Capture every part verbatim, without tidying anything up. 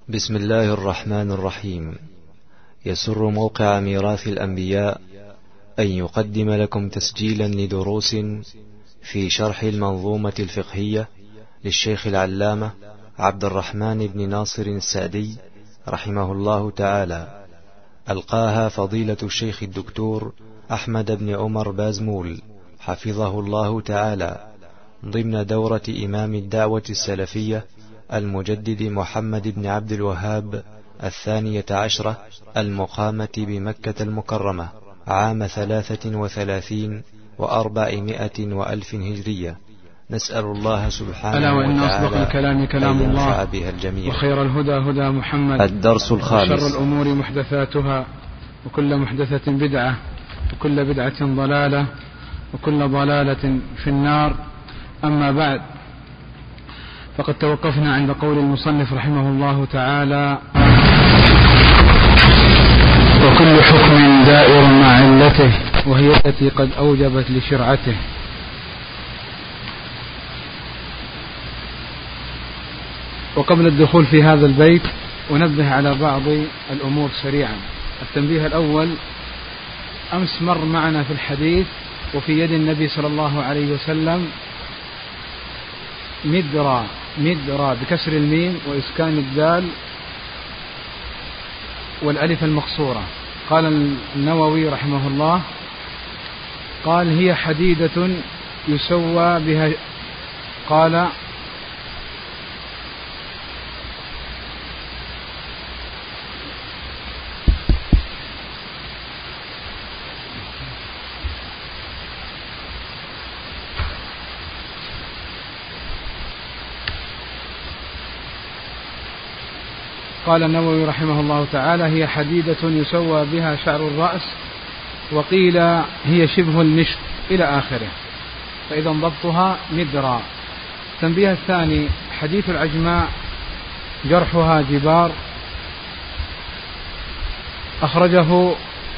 بسم الله الرحمن الرحيم. يسر موقع ميراث الأنبياء أن يقدم لكم تسجيلا لدروس في شرح المنظومة الفقهية للشيخ العلامة عبد الرحمن بن ناصر السعدي رحمه الله تعالى، ألقاها فضيلة الشيخ الدكتور أحمد بن عمر بازمول حفظه الله تعالى ضمن دورة إمام الدعوة السلفية المجدد محمد بن عبد الوهاب الثانية عشرة المقامة بمكة المكرمة عام ثلاثة وثلاثين وأربعمائة وألف هجرية. نسأل الله سبحانه وتعالى أصدق الكلام كلام أن الله ينفع بها الجميع. وخير الهدى هدى محمد. الدرس الخامس. وشر الأمور محدثاتها وكل محدثة بدعة وكل بدعة ضلالة وكل ضلالة في النار. أما بعد، فقد توقفنا عند قول المصنف رحمه الله تعالى: وكل حكم دائر مع علته وهي التي قد أوجبت لشرعته. وقبل الدخول في هذا البيت ونبه على بعض الأمور سريعا. التنبيه الأول: أمس مر معنا في الحديث وفي يد النبي صلى الله عليه وسلم مدرى مدرى بكسر الميم وإسكان الدال والألف المقصورة. قال النووي رحمه الله: قال هي حديدة يسوى بها قال قال النووي رحمه الله تعالى: هي حديدة يسوى بها شعر الرأس، وقيل هي شبه النشط إلى آخره. فإذا ضبطها مدرى. التنبيه الثاني: حديث العجماء جرحها جبار، أخرجه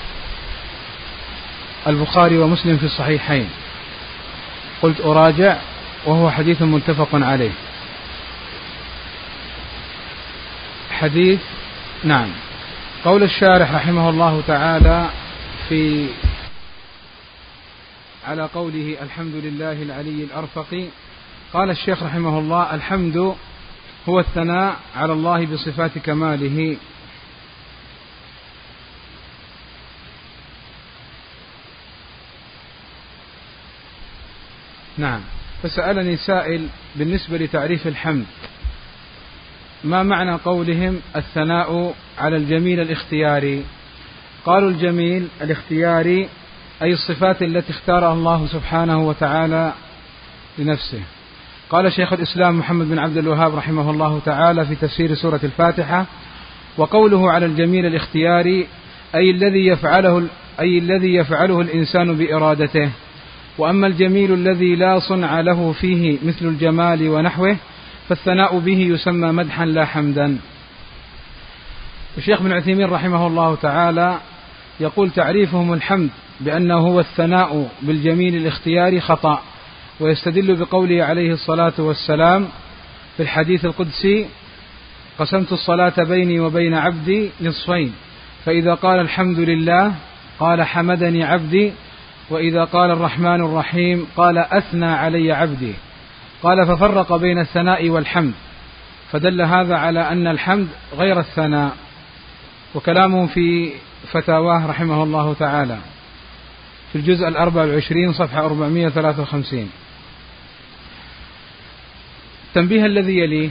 البخاري ومسلم في الصحيحين. قلت أراجع، وهو حديث متفق عليه. حديث نعم. قول الشارح رحمه الله تعالى في على قوله: الحمد لله العلي الأرفق. قال الشيخ رحمه الله: الحمد هو الثناء على الله بصفات كماله. نعم. فسألني سائل بالنسبة لتعريف الحمد: ما معنى قولهم الثناء على الجميل الاختياري؟ قالوا: الجميل الاختياري أي الصفات التي اختارها الله سبحانه وتعالى لنفسه. قال شيخ الإسلام محمد بن عبد الوهاب رحمه الله تعالى في تفسير سورة الفاتحة: وقوله على الجميل الاختياري أي الذي يفعله أي الذي يفعله الإنسان بإرادته. وأما الجميل الذي لا صنع له فيه مثل الجمال ونحوه فالثناء به يسمى مدحا لا حمدا. الشيخ بن عثيمين رحمه الله تعالى يقول: تعريفهم الحمد بأنه هو الثناء بالجميل الاختياري خطأ، ويستدل بقوله عليه الصلاة والسلام في الحديث القدسي: قسمت الصلاة بيني وبين عبدي نصفين، فإذا قال الحمد لله قال حمدني عبدي، وإذا قال الرحمن الرحيم قال أثنى علي عبدي. قال: ففرق بين الثناء والحمد، فدل هذا على أن الحمد غير الثناء. وكلامه في فتاواه رحمه الله تعالى في الجزء الأربع والعشرين صفحة أربعمائة وثلاثة وخمسين. التنبيه الذي يليه،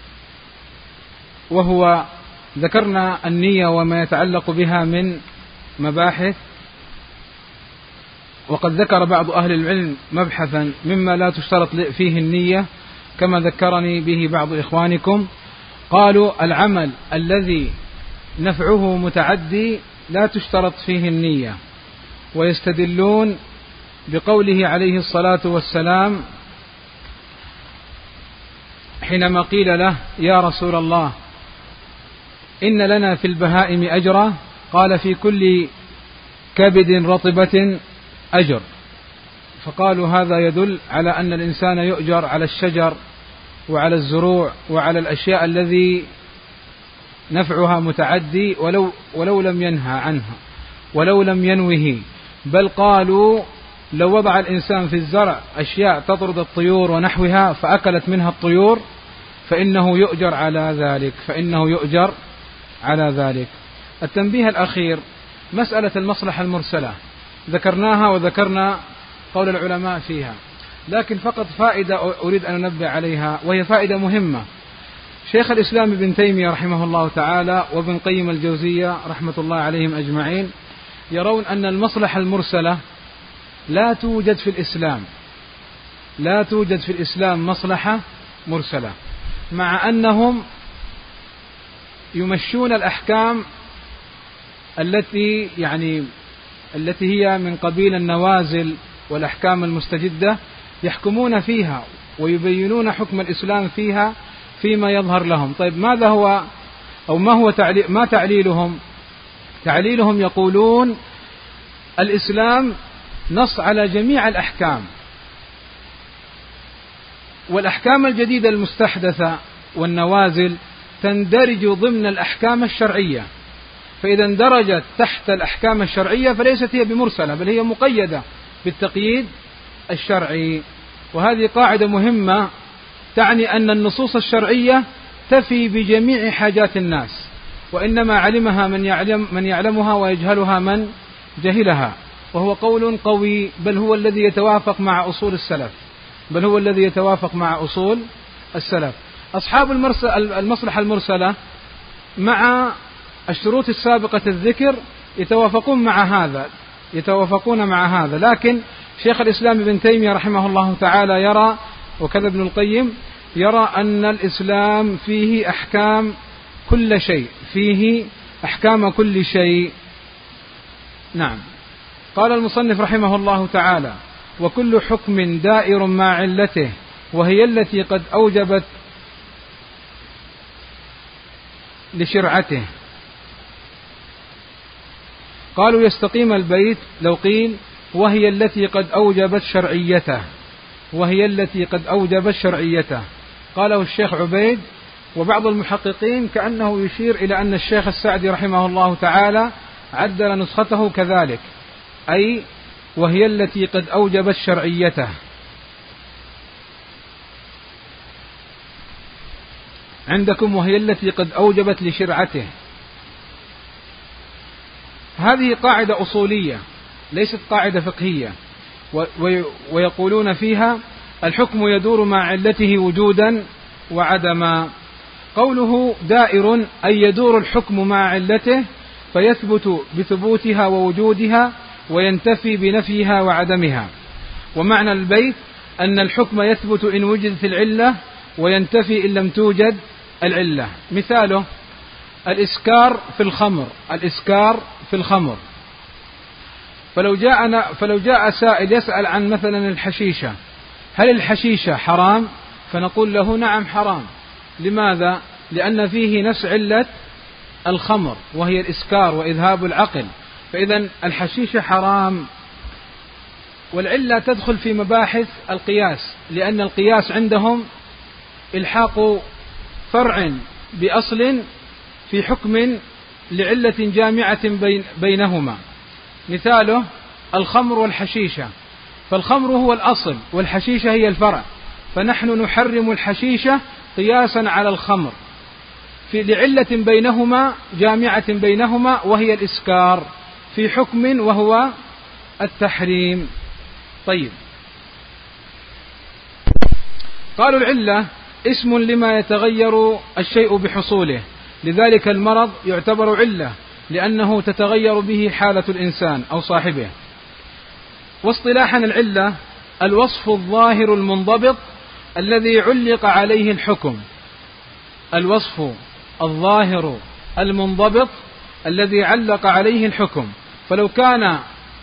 وهو ذكرنا النية وما يتعلق بها من مباحث، وقد ذكر بعض أهل العلم مبحثا مما لا تشترط فيه النية كما ذكرني به بعض إخوانكم. قالوا: العمل الذي نفعه متعدي لا تشترط فيه النية، ويستدلون بقوله عليه الصلاة والسلام حينما قيل له: يا رسول الله إن لنا في البهائم أجرا؟ قال: في كل كبد رطبة أجر. فقالوا: هذا يدل على أن الإنسان يؤجر على الشجر وعلى الزروع وعلى الأشياء الذي نفعها متعدي ولو, ولو لم ينهى عنها ولو لم ينوه، بل قالوا لو وضع الإنسان في الزرع أشياء تطرد الطيور ونحوها فأكلت منها الطيور فإنه يؤجر على ذلك فإنه يؤجر على ذلك. التنبيه الأخير مسألة المصلحة المرسلة ذكرناها وذكرنا قول العلماء فيها، لكن فقط فائدة أريد أن أنبه عليها وهي فائدة مهمة. شيخ الإسلام ابن تيمية رحمه الله تعالى وابن قيم الجوزية رحمة الله عليهم أجمعين يرون أن المصلحة المرسلة لا توجد في الإسلام لا توجد في الإسلام مصلحة مرسلة، مع أنهم يمشون الأحكام التي يعني التي هي من قبيل النوازل والأحكام المستجدة، يحكمون فيها ويبينون حكم الإسلام فيها فيما يظهر لهم. طيب ماذا هو أو ما هو تعليل ما تعليلهم؟ تعليلهم يقولون الإسلام نص على جميع الأحكام، والأحكام الجديدة المستحدثة والنوازل تندرج ضمن الأحكام الشرعية، فإذا اندرجت تحت الأحكام الشرعية فليست هي بمرسلة بل هي مقيدة بالتقييد الشرعي. وهذه قاعدة مهمة تعني أن النصوص الشرعية تفي بجميع حاجات الناس، وإنما علمها من يعلم من يعلمها ويجهلها من جهلها، وهو قول قوي بل هو الذي يتوافق مع أصول السلف بل هو الذي يتوافق مع أصول السلف. أصحاب المصلحة المرسلة مع الشروط السابقة الذكر يتوافقون مع هذا يتوافقون مع هذا لكن شيخ الإسلام ابن تيمية رحمه الله تعالى يرى وكذا ابن القيم يرى أن الإسلام فيه أحكام كل شيء فيه أحكام كل شيء. نعم. قال المصنف رحمه الله تعالى: وكل حكم دائر مع علته وهي التي قد أوجبت لشرعته. قالوا يستقيم البيت لو قيل وهي التي قد أوجبت شرعيته وهي التي قد أوجبت شرعيته. قاله الشيخ عبيد، وبعض المحققين كأنه يشير إلى أن الشيخ السعدي رحمه الله تعالى عدل نسخته كذلك، أي وهي التي قد أوجبت شرعيته. عندكم وهي التي قد أوجبت لشرعته. هذه قاعدة أصولية ليست قاعدة فقهية، ويقولون فيها الحكم يدور مع علته وجودا وعدما. قوله دائر أي يدور الحكم مع علته فيثبت بثبوتها ووجودها وينتفي بنفيها وعدمها. ومعنى البيت أن الحكم يثبت إن وجدت العلة وينتفي إن لم توجد العلة. مثاله الإسكار في الخمر الإسكار في الخمر فلو جاءنا فلو جاء سائل يسأل عن مثلا الحشيشة، هل الحشيشة حرام؟ فنقول له نعم حرام. لماذا؟ لأن فيه نفس علة الخمر وهي الإسكار وإذهاب العقل، فإذا الحشيشة حرام. والعلة تدخل في مباحث القياس، لأن القياس عندهم إلحاق فرع بأصل في حكم لعلة جامعة بين بينهما. مثاله الخمر والحشيشة، فالخمر هو الأصل والحشيشة هي الفرع، فنحن نحرم الحشيشة قياسا على الخمر في لعلة بينهما جامعة بينهما وهي الإسكار في حكم وهو التحريم. طيب، قالوا العلة اسم لما يتغير الشيء بحصوله، لذلك المرض يعتبر علة لأنه تتغير به حالة الإنسان أو صاحبه. واصطلاحا العلة الوصف الظاهر المنضبط الذي علق عليه الحكم الوصف الظاهر المنضبط الذي علق عليه الحكم. فلو كان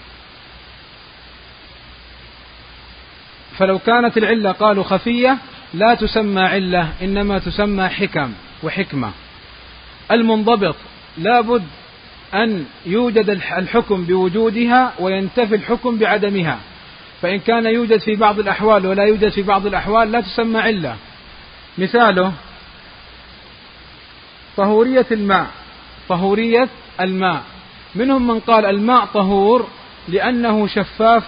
فلو كانت العلة قالوا خفية لا تسمى علة، إنما تسمى حكم وحكمة. المنضبط لابد أن يوجد الحكم بوجودها وينتفي الحكم بعدمها، فإن كان يوجد في بعض الأحوال ولا يوجد في بعض الأحوال لا تسمى علة. مثاله طهورية الماء، طهورية الماء. منهم من قال الماء طهور لأنه شفاف،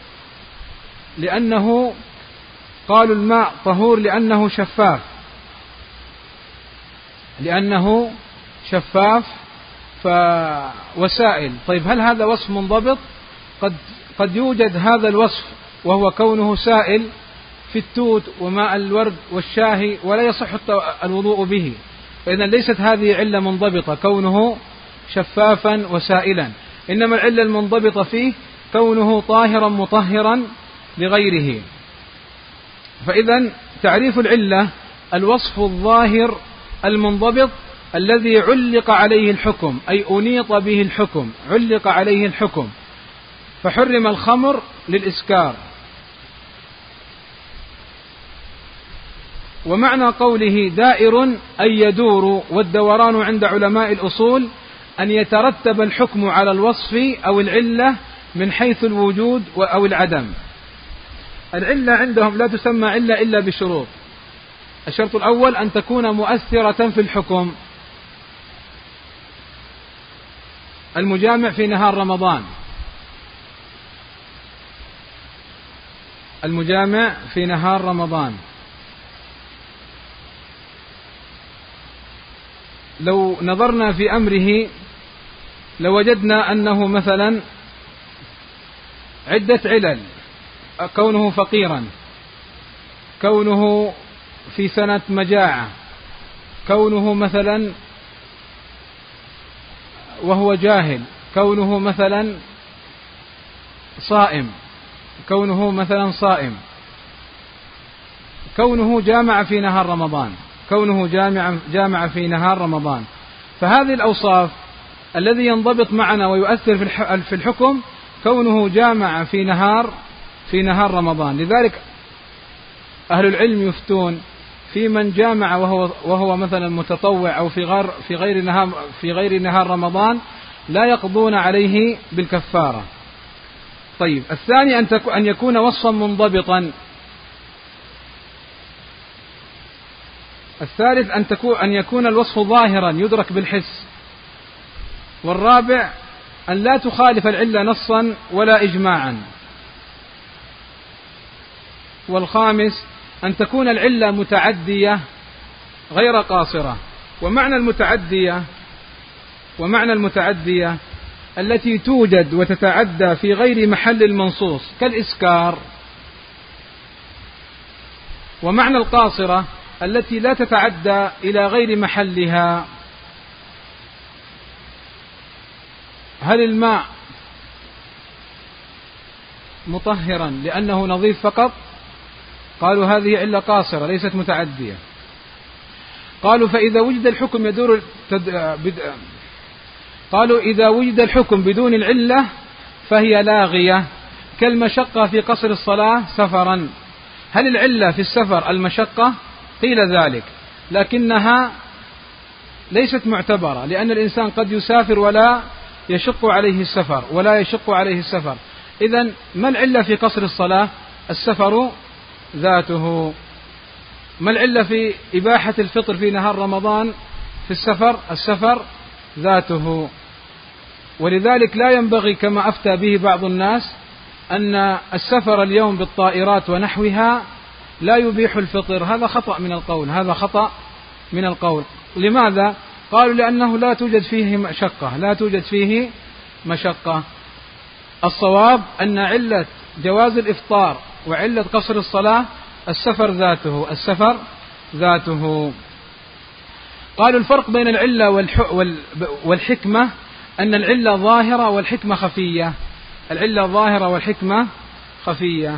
لأنه قالوا الماء طهور لأنه شفاف، لأنه شفاف فوسائل. طيب هل هذا وصف منضبط؟ قد قد يوجد هذا الوصف وهو كونه سائل في التوت وماء الورد والشاهي ولا يصح الوضوء به، فإذا ليست هذه علة منضبطة كونه شفافا وسائلا، إنما العلة المنضبطة فيه كونه طاهرا مطهرا لغيره. فإذا تعريف العلة الوصف الظاهر المنضبط الذي علق عليه الحكم، أي أنيط به الحكم، علق عليه الحكم، فحرم الخمر للإسكار. ومعنى قوله دائر أي يدور، والدوران عند علماء الأصول أن يترتب الحكم على الوصف أو العلة من حيث الوجود أو العدم. العلة عندهم لا تسمى علة إلا بشروط. الشرط الأول أن تكون مؤثرة في الحكم، المجامع في نهار رمضان، المجامع في نهار رمضان. لو نظرنا في أمره لوجدنا أنه مثلا عدة علل: كونه فقيرا، كونه في سنة مجاعة، كونه مثلا وهو جاهل، كونه مثلا صائم، كونه مثلا صائم، كونه جامع في نهار رمضان، كونه جامع جامع في نهار رمضان. فهذه الأوصاف الذي ينضبط معنا ويؤثر في الحكم كونه جامع في نهار في نهار رمضان. لذلك أهل العلم يفتون في من جامع وهو وهو مثلا متطوع أو في غير في غير نهار في غير نهار رمضان لا يقضون عليه بالكفارة. طيب الثاني أن أن يكون وصفا منضبطا. الثالث أن تكون أن يكون الوصف ظاهرا يدرك بالحس. والرابع أن لا تخالف العلة نصا ولا إجماعا. والخامس أن تكون العلة متعدية غير قاصرة. ومعنى المتعدية ومعنى المتعدية التي توجد وتتعدى في غير محل المنصوص كالإسكار. ومعنى القاصرة التي لا تتعدى إلى غير محلها. هل الماء مطهرا لأنه نظيف فقط؟ قالوا هذه علة قاصرة ليست متعدية. قالوا فإذا وجد الحكم يدور تد... بد... قالوا إذا وجد الحكم بدون العلة فهي لاغية كالمشقة في قصر الصلاة سفرا. هل العلة في السفر المشقة؟ قيل ذلك، لكنها ليست معتبرة، لأن الإنسان قد يسافر ولا يشق عليه السفر ولا يشق عليه السفر. إذن ما العلة في قصر الصلاة؟ السفر ذاته. ما العلة في إباحة الفطر في نهار رمضان في السفر؟ السفر ذاته. ولذلك لا ينبغي كما أفتى به بعض الناس أن السفر اليوم بالطائرات ونحوها لا يبيح الفطر. هذا خطأ من القول، هذا خطأ من القول. لماذا؟ قالوا لأنه لا توجد فيه مشقة، لا توجد فيه مشقة. الصواب أن علة جواز الإفطار وعلة قصر الصلاة السفر ذاته، السفر ذاته. قالوا الفرق بين العلة والحكمة أن العلة ظاهرة والحكمة خفية. العلة ظاهرة والحكمة خفية.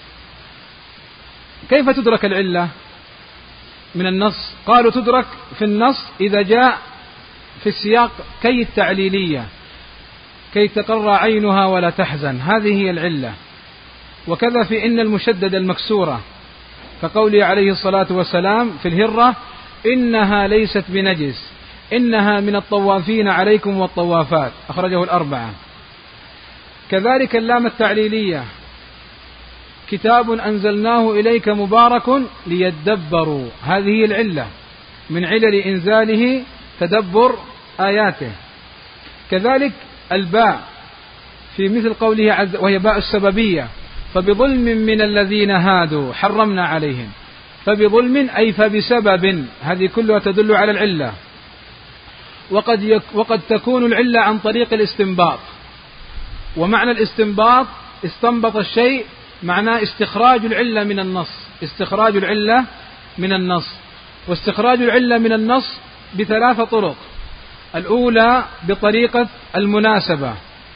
كيف تدرك العلة من النص؟ قالوا تدرك في النص إذا جاء في السياق كي التعليلية، كي تقر عينها ولا تحزن، هذه هي العلة. وكذا في إن المشدد المكسورة كقوله عليه الصلاة والسلام في الهرة إنها ليست بنجس إنها من الطوافين عليكم والطوافات، أخرجه الأربعة. كذلك اللام التعليلية كتاب أنزلناه إليك مبارك ليدبروا، هذه العلة من علل إنزاله تدبر آياته. كذلك الباء في مثل قوله عز وهي باء السببية، فبظلم من الذين هادوا حرمنا عليهم، فبظلم أي فبسبب، هذه كلها تدل على العلة. وقد, يك وقد تكون العلة عن طريق الاستنباط، ومعنى الاستنباط استنبط الشيء معناه استخراج العلة من النص، استخراج العلة من النص. واستخراج العلة من النص بثلاث طرق: الأولى بطريقة المناسبة،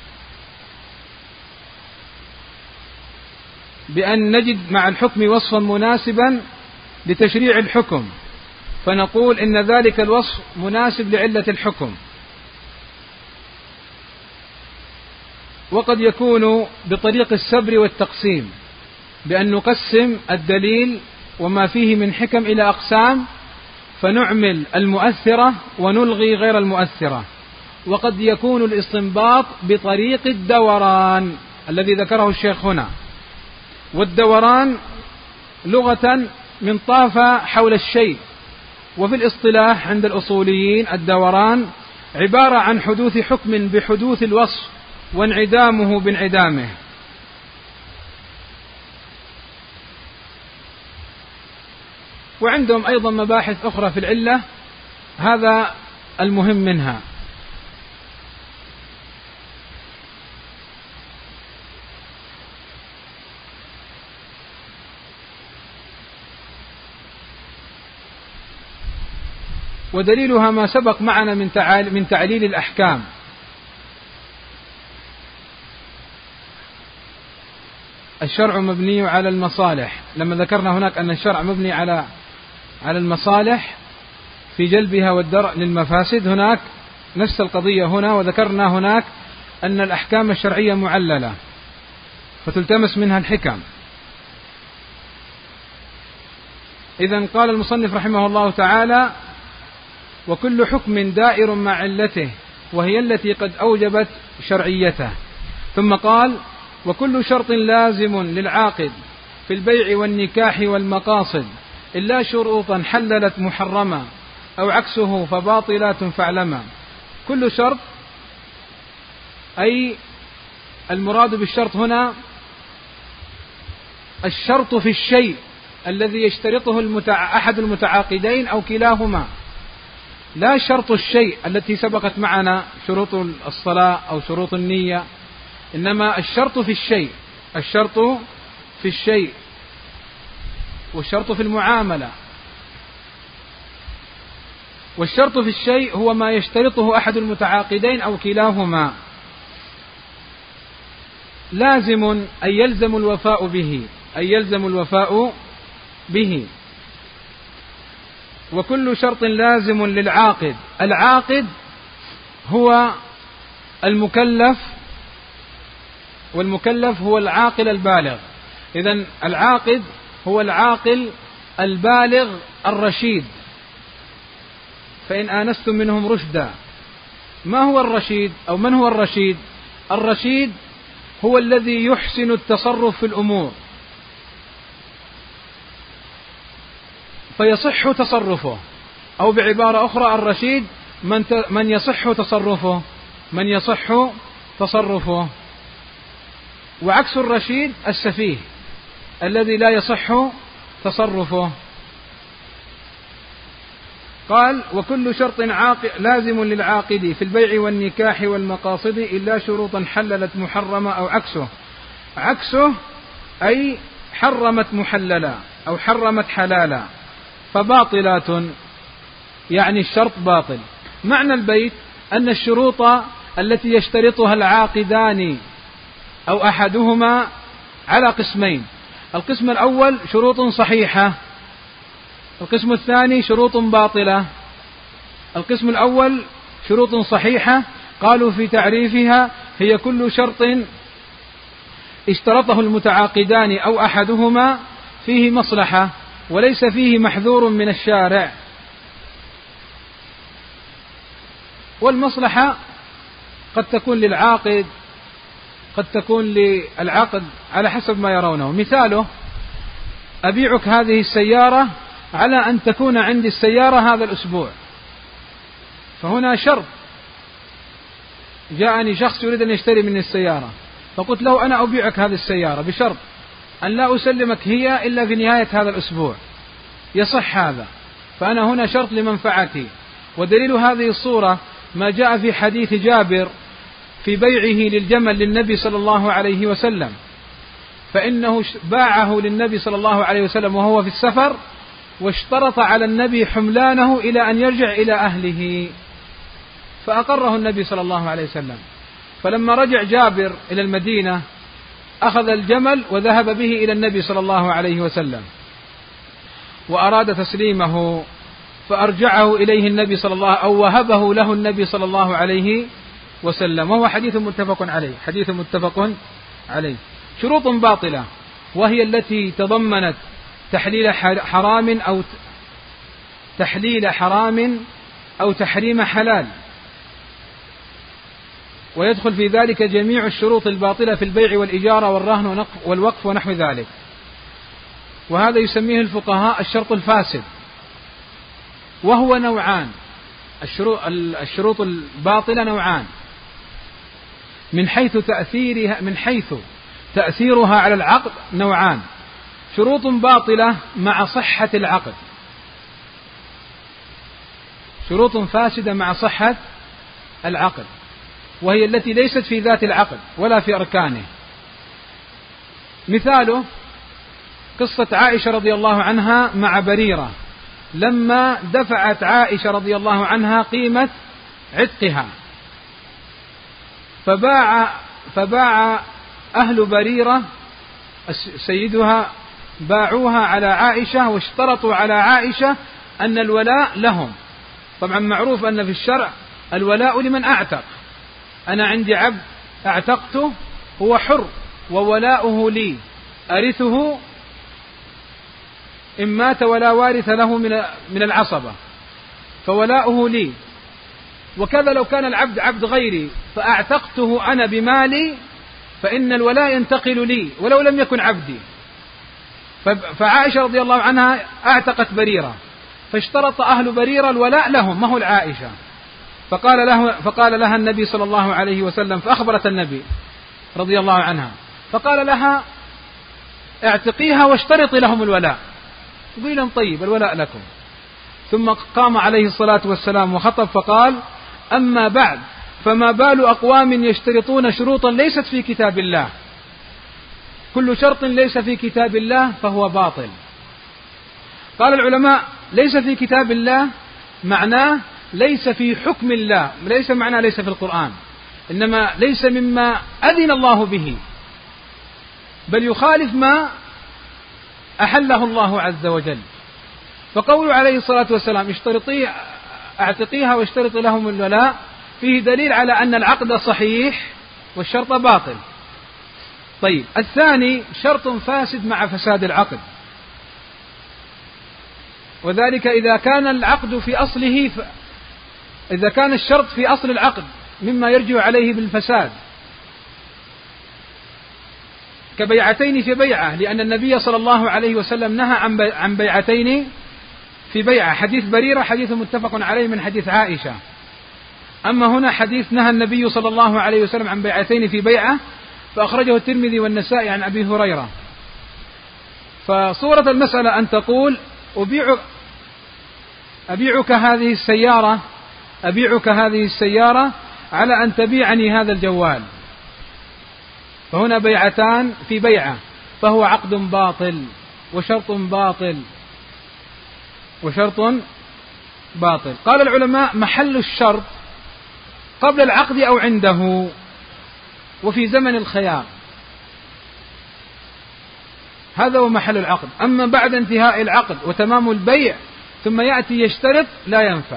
بأن نجد مع الحكم وصفا مناسبا لتشريع الحكم فنقول إن ذلك الوصف مناسب لعلة الحكم. وقد يكون بطريق السبر والتقسيم، بأن نقسم الدليل وما فيه من حكم إلى أقسام فنعمل المؤثرة ونلغي غير المؤثرة. وقد يكون الاستنباط بطريق الدوران الذي ذكره الشيخ هنا. والدوران لغة من طاف حول الشيء، وفي الاصطلاح عند الأصوليين الدوران عبارة عن حدوث حكم بحدوث الوصف وانعدامه بانعدامه. وعندهم أيضا مباحث أخرى في العلة، هذا المهم منها. ودليلها ما سبق معنا من من تعليل الأحكام. الشرع مبني على المصالح، لما ذكرنا هناك أن الشرع مبني على على المصالح في جلبها والدرء للمفاسد، هناك نفس القضية هنا. وذكرنا هناك أن الأحكام الشرعية معللة فتلتمس منها الحكم. إذن قال المصنف رحمه الله تعالى: وكل حكم دائر مع علته وهي التي قد أوجبت شرعيته. ثم قال: وكل شرط لازم للعاقد في البيع والنكاح والمقاصد إلا شروطا حللت محرما أو عكسه فباطلات فاعلما. كل شرط، أي المراد بالشرط هنا الشرط في الشيء الذي يشترطه المتع... أحد المتعاقدين أو كلاهما، لا شرط الشيء التي سبقت معنا شروط الصلاة أو شروط النية، إنما الشرط في الشيء، الشرط في الشيء والشرط في المعاملة. والشرط في الشيء هو ما يشترطه أحد المتعاقدين أو كلاهما، لازم أي يلزم الوفاء به، أي يلزم الوفاء به. وكل شرط لازم للعاقد، العاقد هو المكلف، والمكلف هو العاقل البالغ. إذن العاقد هو العاقل البالغ الرشيد. فإن آنستم منهم رشدا. ما هو الرشيد أو من هو الرشيد؟ الرشيد هو الذي يحسن التصرف في الأمور فيصح تصرفه، أو بعبارة أخرى الرشيد من من يصح تصرفه، من يصح تصرفه. وعكس الرشيد السفيه الذي لا يصح تصرفه. قال: وكل شرط عاقد لازم للعاقد في البيع والنكاح والمقاصد إلا شروطا حللت محرمة أو عكسه. عكسه أي حرمت محللا أو حرمت حلالا، فباطلات يعني الشرط باطل. معنى البيت أن الشروط التي يشترطها العاقدان أو أحدهما على قسمين: القسم الأول شروط صحيحة، القسم الثاني شروط باطلة. القسم الأول شروط صحيحة، قالوا في تعريفها: هي كل شرط اشترطه المتعاقدان أو أحدهما فيه مصلحة وليس فيه محذور من الشارع. والمصلحة قد تكون للعاقد، قد تكون للعقد على حسب ما يرونه. مثاله: أبيعك هذه السيارة على أن تكون عندي السيارة هذا الأسبوع، فهنا شرط. جاءني شخص يريد أن يشتري مني السيارة، فقلت له أنا أبيعك هذه السيارة بشرط أن لا أسلمك هي إلا في نهاية هذا الأسبوع، يصح هذا، فأنا هنا شرط لمنفعتي. ودليل هذه الصورة ما جاء في حديث جابر في بيعه للجمل للنبي صلى الله عليه وسلم، فإنه باعه للنبي صلى الله عليه وسلم وهو في السفر، واشترط على النبي حملانه إلى أن يرجع إلى أهله، فأقره النبي صلى الله عليه وسلم. فلما رجع جابر إلى المدينة أخذ الجمل وذهب به إلى النبي صلى الله عليه وسلم وأراد تسليمه، فأرجعه إليه النبي صلى الله أو وهبه له النبي صلى الله عليه وسلم، وهو حديث متفق عليه حديث متفق عليه. شروط باطلة وهي التي تضمنت تحليل حرام أو تحليل حرام أو تحريم حلال، ويدخل في ذلك جميع الشروط الباطلة في البيع والإجارة والرهن والوقف ونحو ذلك، وهذا يسميه الفقهاء الشرط الفاسد، وهو نوعان. الشروط الباطلة نوعان من حيث تأثيرها من حيث تأثيرها على العقد نوعان: شروط باطلة مع صحة العقد، شروط فاسدة مع صحة العقد، وهي التي ليست في ذات العقد ولا في أركانه. مثاله قصة عائشة رضي الله عنها مع بريرة، لما دفعت عائشة رضي الله عنها قيمة عتقها، فباع فباع أهل بريرة سيدها باعوها على عائشة، واشترطوا على عائشة أن الولاء لهم. طبعا معروف أن في الشرع الولاء لمن أعتق، أنا عندي عبد أعتقته هو حر وولاؤه لي، أرثه إن مات ولا وارث له من العصبة، فولاؤه لي. وكذا لو كان العبد عبد غيري فأعتقته أنا بمالي، فإن الولاء ينتقل لي ولو لم يكن عبدي. فعائشة رضي الله عنها أعتقت بريرة، فاشترط أهل بريرة الولاء لهم ما هو العائشة، فقال له فقال لها النبي صلى الله عليه وسلم، فأخبرت النبي رضي الله عنها، فقال لها اعتقيها واشترطي لهم الولاء. قيل لهم طيب الولاء لكم. ثم قام عليه الصلاة والسلام وخطب فقال: أما بعد، فما بال أقوام يشترطون شروطا ليست في كتاب الله، كل شرط ليس في كتاب الله فهو باطل. قال العلماء: ليس في كتاب الله معناه ليس في حكم الله، ليس معناه ليس في القرآن، إنما ليس مما أذن الله به، بل يخالف ما أحله الله عز وجل. فقول عليه الصلاة والسلام اشترطي اعتقيها واشترط لهم الولاء فيه دليل على أن العقد صحيح والشرط باطل. طيب، الثاني شرط فاسد مع فساد العقد، وذلك إذا كان العقد في أصله ف... إذا كان الشرط في أصل العقد مما يرجع عليه بالفساد، كبيعتين في بيعة، لأن النبي صلى الله عليه وسلم نهى عن, بي... عن بيعتين في بيعة. حديث بريرة حديث متفق عليه من حديث عائشة، أما هنا حديث نهى النبي صلى الله عليه وسلم عن بيعتين في بيعة، فأخرجه الترمذي والنسائي عن أبي هريرة. فصورة المسألة أن تقول أبيع أبيعك هذه السيارة أبيعك هذه السيارة على أن تبيعني هذا الجوال، فهنا بيعتان في بيعة، فهو عقد باطل وشرط باطل وشرط باطل. قال العلماء: محل الشرط قبل العقد أو عنده، وفي زمن الخيار، هذا هو محل العقد. أما بعد انتهاء العقد وتمام البيع ثم يأتي يشترط لا ينفع.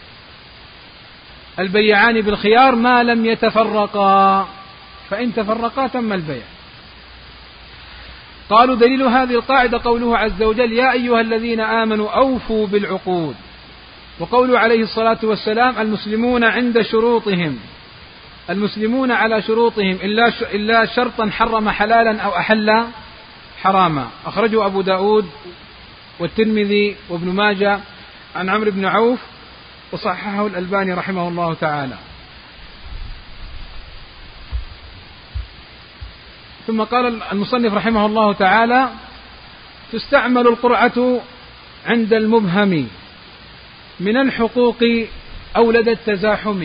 البيعان بالخيار ما لم يتفرقا، فإن تفرقا تم البيع. قالوا: دليل هذه القاعدة قوله عز وجل: يا أيها الذين آمنوا أوفوا بالعقود. وقوله عليه الصلاة والسلام: المسلمون عند شروطهم، المسلمون على شروطهم إلا شرطا حرم حلالا أو أحل حراما. أخرجه أبو داود والترمذي وابن ماجه عن عمرو بن عوف وصححه الألباني رحمه الله تعالى. ثم قال المصنف رحمه الله تعالى: تستعمل القرعة عند المبهم من الحقوق أو لدى التزاحم.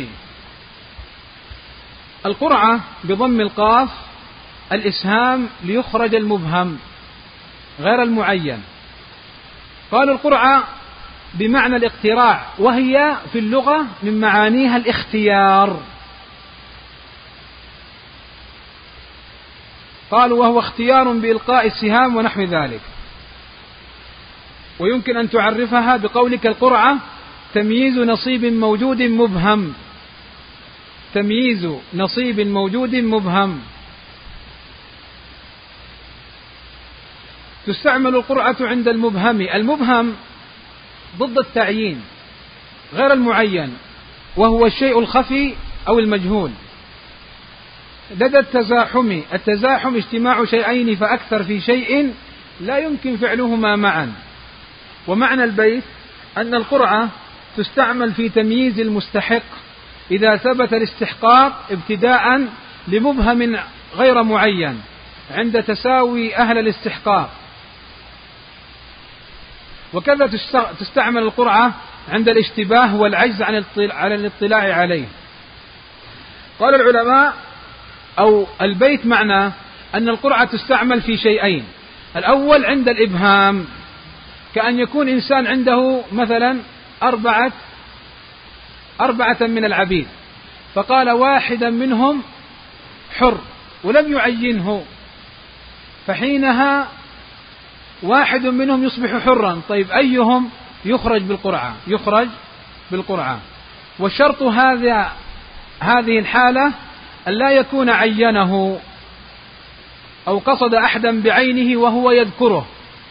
القرعة بضم القاف الإسهام ليخرج المبهم غير المعين. قالوا القرعة بمعنى الاقتراع، وهي في اللغة من معانيها الاختيار. قالوا وهو اختيار بإلقاء السهام ونحو ذلك. ويمكن أن تعرفها بقولك القرعة تمييز نصيب موجود مبهم، تمييز نصيب موجود مبهم. تستعمل القرعة عند المبهم. المبهم ضد التعيين غير المعين، وهو الشيء الخفي أو المجهول. لدى التزاحم، التزاحم اجتماع شيئين فأكثر في شيء لا يمكن فعلهما معا. ومعنى البيت أن القرعة تستعمل في تمييز المستحق إذا ثبت الاستحقاق ابتداء لمبهم غير معين عند تساوي أهل الاستحقاق. وكذا تستعمل القرعة عند الاشتباه والعجز عن الاطلاع عليه. قال العلماء أو البيت معنى أن القرعة تستعمل في شيئين: الأول عند الإبهام، كأن يكون إنسان عنده مثلا أربعة أربعة من العبيد، فقال واحدا منهم حر ولم يعينه، فحينها واحد منهم يصبح حرا. طيب أيهم يخرج بالقرعة؟ يخرج بالقرعة. والشرط هذا هذه الحالة أن لا يكون عينه أو قصد أحدا بعينه وهو يذكره،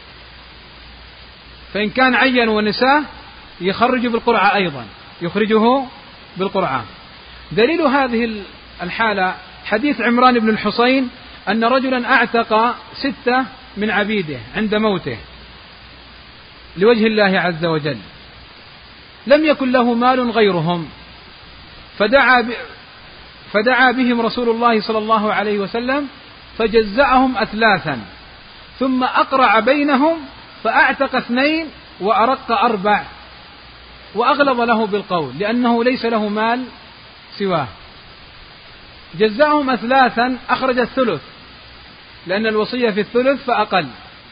فإن كان عين ونساه يخرج بالقرعة أيضا، يخرجه بالقرعة. دليل هذه الحالة حديث عمران بن الحصين أن رجلا أعتق ستة من عبيده عند موته لوجه الله عز وجل، لم يكن له مال غيرهم، فدعا ب... فدعا بهم رسول الله صلى الله عليه وسلم فجزأهم أثلاثا، ثم أقرع بينهم فأعتق اثنين وأرق أربع، وأغلظ له بالقول لأنه ليس له مال سواه. جزأهم أثلاثا، أخرج الثلث لأن الوصية في الثلث فأقل.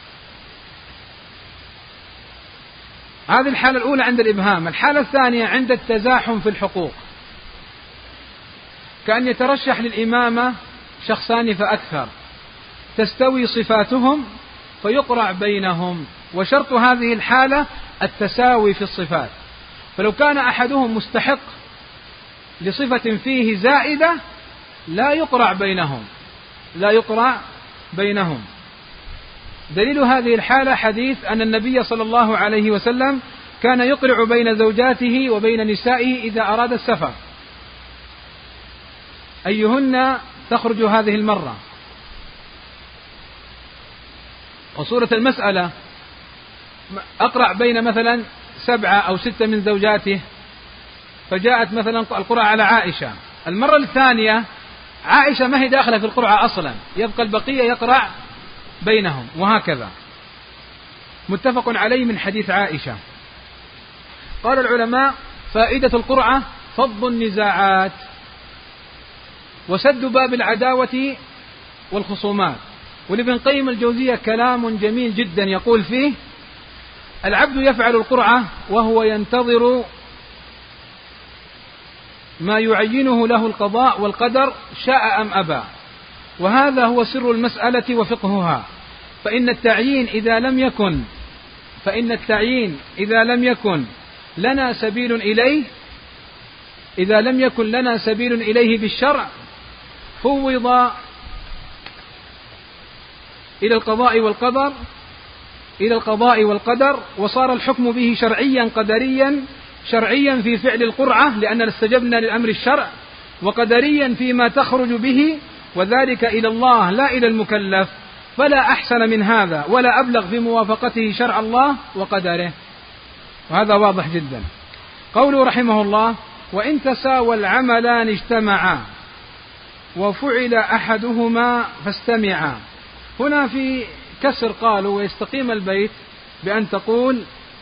هذه الحالة الأولى عند الإبهام. الحالة الثانية عند التزاحم في الحقوق، كأن يترشح للإمامة شخصان فأكثر تستوي صفاتهم فيقرع بينهم، وشرط هذه الحالة التساوي في الصفات. فلو كان أحدهم مستحق لصفة فيه زائدة لا يقرع بينهم، لا يقرع بينهم. دليل هذه الحالة حديث أن النبي صلى الله عليه وسلم كان يقرع بين زوجاته وبين نسائه إذا أراد السفر، أيهن تخرج هذه المرة. وصورة المسألة أقرع بين مثلا سبعة أو ستة من زوجاته، فجاءت مثلا القرعة على عائشة. المرة الثانية عائشة ما هي داخلة في القرعة أصلا، يبقى البقية يقرع بينهم، وهكذا متفق عليه من حديث عائشة. قال العلماء: فائدة القرعة فض النزاعات وسد باب العداوة والخصومات. ولابن قيم الجوزية كلام جميل جدا يقول فيه: العبد يفعل القرعة وهو ينتظر ما يعينه له القضاء والقدر شاء أم أبى، وهذا هو سر المسألة وفقهها. فإن التعيين إذا لم يكن فإن التعيين إذا لم يكن لنا سبيل إليه إذا لم يكن لنا سبيل إليه بالشرع فوض إلى القضاء والقدر إلى القضاء والقدر وصار الحكم به شرعيا قدريا، شرعيا في فعل القرعة لأننا استجبنا للأمر الشرع، وقدريا فيما تخرج به، وذلك إلى الله لا إلى المكلف. فلا أحسن من هذا ولا أبلغ في موافقته شرع الله وقدره. وهذا واضح جدا. قوله رحمه الله: وإن تساوى العملان اجتمعا وفعل أحدهما فاستمعا. هنا في كسر قالوا ويستقيم البيت بأن تقول: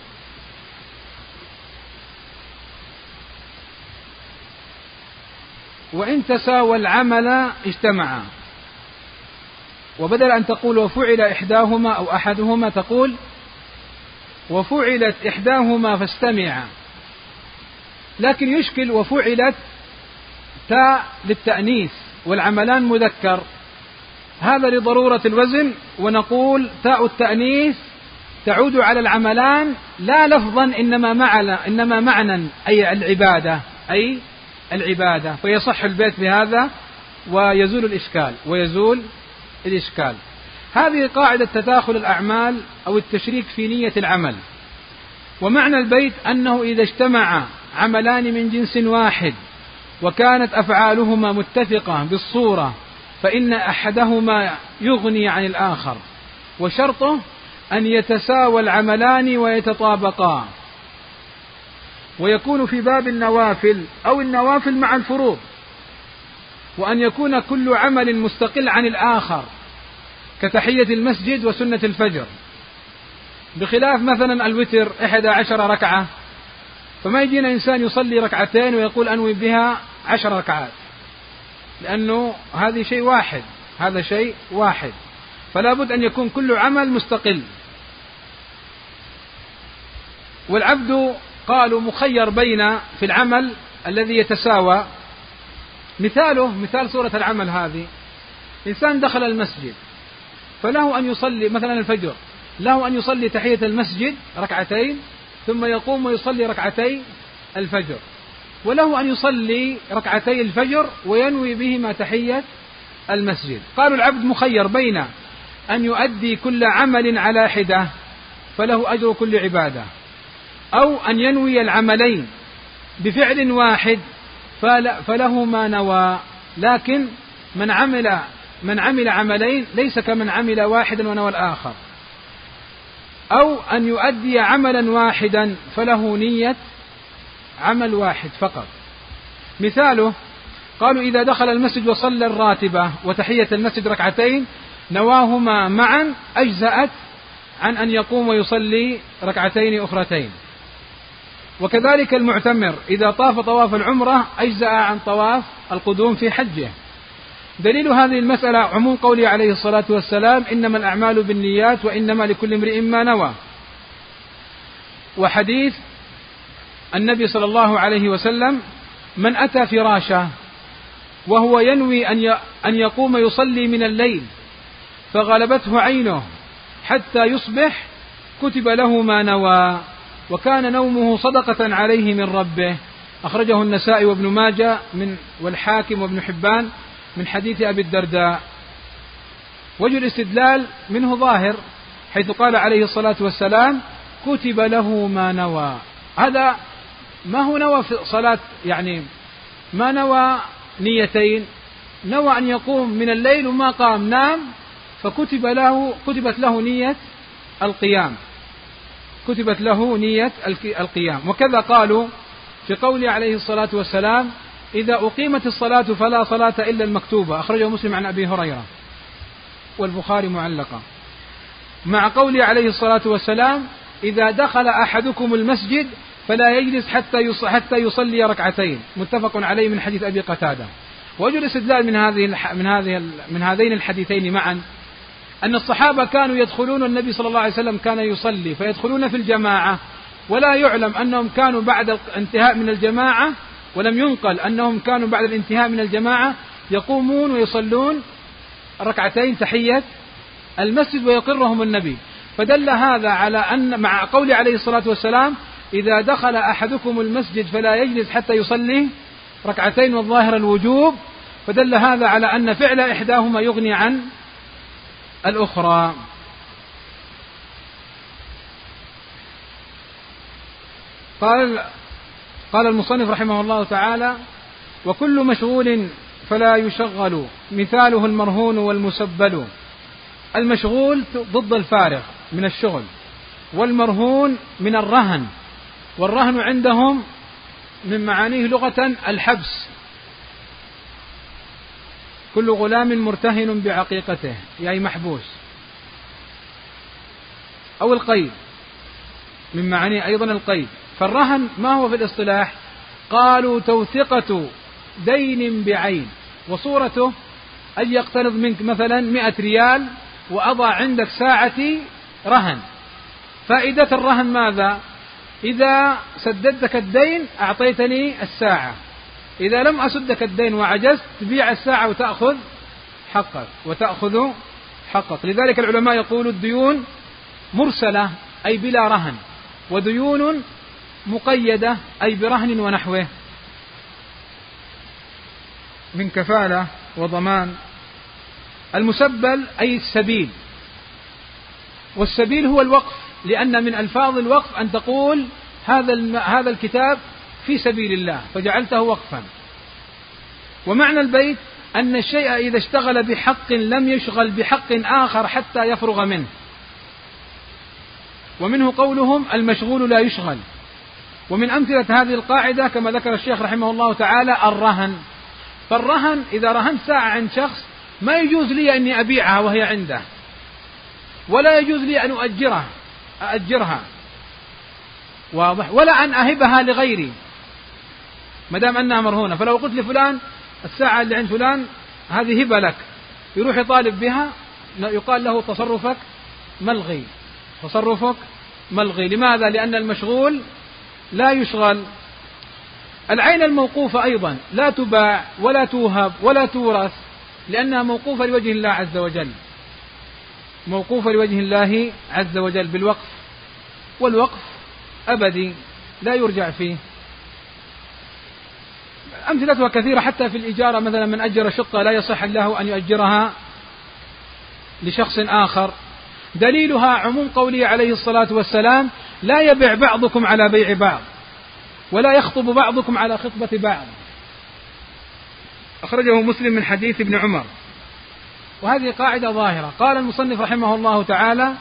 وإن تساوى العمل اجتمعا، وبدل أن تقول وفعل إحداهما أو أحدهما تقول وفعلت إحداهما فاستمعا. لكن يشكل وفعلت تاء للتأنيث والعملان مذكر، هذا لضرورة الوزن، ونقول تاء التأنيث تعود على العملان لا لفظا إنما معنى إنما معنى أي العبادة أي العبادة، فيصح البيت بهذا ويزول الإشكال ويزول الإشكال. هذه قاعدة تداخل الأعمال أو التشريك في نية العمل. ومعنى البيت أنه إذا اجتمع عملان من جنس واحد وكانت أفعالهما متفقة بالصورة فإن أحدهما يغني عن الآخر، وشرطه أن يتساوى العملان ويتطابقا، ويكون في باب النوافل أو النوافل مع الفروض، وأن يكون كل عمل مستقل عن الآخر كتحية المسجد وسنة الفجر، بخلاف مثلا الوتر إحدى عشر ركعة، فما يجينا إنسان يصلي ركعتين ويقول أنوي بها عشر ركعات، لأنه هذا شيء واحد هذا شيء واحد فلا بد أن يكون كل عمل مستقل. والعبد قالوا مخير بين في العمل الذي يتساوى. مثاله مثال صورة العمل هذه: إنسان دخل المسجد فله أن يصلي مثلا الفجر، له أن يصلي تحية المسجد ركعتين ثم يقوم ويصلي ركعتي الفجر، وله أن يصلي ركعتي الفجر وينوي بهما تحية المسجد. قالوا العبد مخير بين أن يؤدي كل عمل على حدة فله أجر كل عبادة، أو أن ينوي العملين بفعل واحد فله ما نوى، لكن من عمل من عمل عملين ليس كمن عمل واحدا ونوى الآخر، أو أن يؤدي عملا واحدا فله نية عمل واحد فقط. مثاله قالوا إذا دخل المسجد وصلى الراتبة وتحية المسجد ركعتين نواهما معا أجزأت عن أن يقوم ويصلي ركعتين أخرتين. وكذلك المعتمر إذا طاف طواف العمرة أجزأ عن طواف القدوم في حجه. دليل هذه المسألة عموم قوله عليه الصلاة والسلام: إنما الأعمال بالنيات وإنما لكل امرئ ما نوى، وحديث النبي صلى الله عليه وسلم: من أتى فراشه وهو ينوي أن يقوم يصلي من الليل فغلبته عينه حتى يصبح كتب له ما نوى، وكان نومه صدقة عليه من ربه. أخرجه النسائي وابن ماجه من والحاكم وابن حبان من حديث أبي الدرداء. وجه الاستدلال منه ظاهر، حيث قال عليه الصلاة والسلام: كتب له ما نوى. هذا ما هو نوى في صلاة، يعني ما نوى نيتين، نوى أن يقوم من الليل وما قام نام فكتب له كتبت له نية القيام كتبت له نية القيام. وكذا قالوا في قوله عليه الصلاة والسلام: إذا أقيمت الصلاة فلا صلاة إلا المكتوبة. أخرجه مسلم عن أبي هريرة والبخاري معلقا. مع قوله عليه الصلاة والسلام: إذا دخل أحدكم المسجد فلا يجلس حتى حتى يصلي ركعتين، متفق عليه من حديث أبي قتادة. وجه الاستدلال من هذه من هذه من هذين الحديثين معا أن الصحابة كانوا يدخلون النبي صلى الله عليه وسلم كان يصلي فيدخلون في الجماعة، ولا يعلم أنهم كانوا بعد الانتهاء من الجماعة، ولم ينقل أنهم كانوا بعد الانتهاء من الجماعة يقومون ويصلون ركعتين تحية المسجد ويقرهم النبي. فدل هذا على أن مع قول عليه الصلاة والسلام: إذا دخل أحدكم المسجد فلا يجلس حتى يصلي ركعتين والظاهر الوجوب، فدل هذا على أن فعل إحداهما يغني عن الأخرى. قال قال المصنف رحمه الله تعالى: وكل مشغول فلا يشغل، مثاله المرهون والمسبل. المشغول ضد الفارغ من الشغل، والمرهون من الرهن، والرهن عندهم من معانيه لغة الحبس، كل غلام مرتهن بعقيقته يعني محبوس، أو القيد من معانيه أيضا القيد. فالرهن ما هو في الاصطلاح؟ قالوا توثقة دين بعين، وصورته أن يقترض منك مثلا مئة ريال وأضع عندك ساعتي رهن. فائدة الرهن ماذا؟ إذا سددتك الدين أعطيتني الساعة، إذا لم أسدك الدين وعجزت تبيع الساعة وتأخذ حقك وتأخذ حقك. لذلك العلماء يقولوا الديون مرسلة أي بلا رهن، وديون مقيدة أي برهن ونحوه من كفالة وضمان. المسبل أي السبيل، والسبيل هو الوقف، لأن من ألفاظ الوقف أن تقول هذا هذا الكتاب في سبيل الله فجعلته وقفا. ومعنى البيت أن الشيء إذا اشتغل بحق لم يشغل بحق آخر حتى يفرغ منه. ومنه قولهم المشغول لا يشغل. ومن أمثلة هذه القاعدة كما ذكر الشيخ رحمه الله تعالى الرهن. فالرهن إذا رهنت ساعة عند شخص ما يجوز لي أني أبيعها وهي عنده، ولا يجوز لي أن أؤجرها أأجرها واضح، ولا أن أهبها لغيري ما دام أنها مرهونة. فلو قلت لفلان الساعة اللي عند فلان هذه هبة لك، يروح يطالب بها، يقال له تصرفك ملغي، تصرفك ملغي. لماذا؟ لأن المشغول لا يشغل. العين الموقوفة أيضا لا تباع ولا توهب ولا تورث، لأنها موقوفة لوجه الله عز وجل، موقوفة لوجه الله عز وجل بالوقف، والوقف أبدي لا يرجع فيه. أمثلتها كثيرة حتى في الإجارة، مثلا من أجر شقة لا يصح له أن يؤجرها لشخص آخر. دليلها عموم قوله عليه الصلاة والسلام لا يبيع بعضكم على بيع بعض ولا يخطب بعضكم على خطبة بعض، أخرجه مسلم من حديث ابن عمر. وهذه قاعدة ظاهرة. قال المصنف رحمه الله تعالى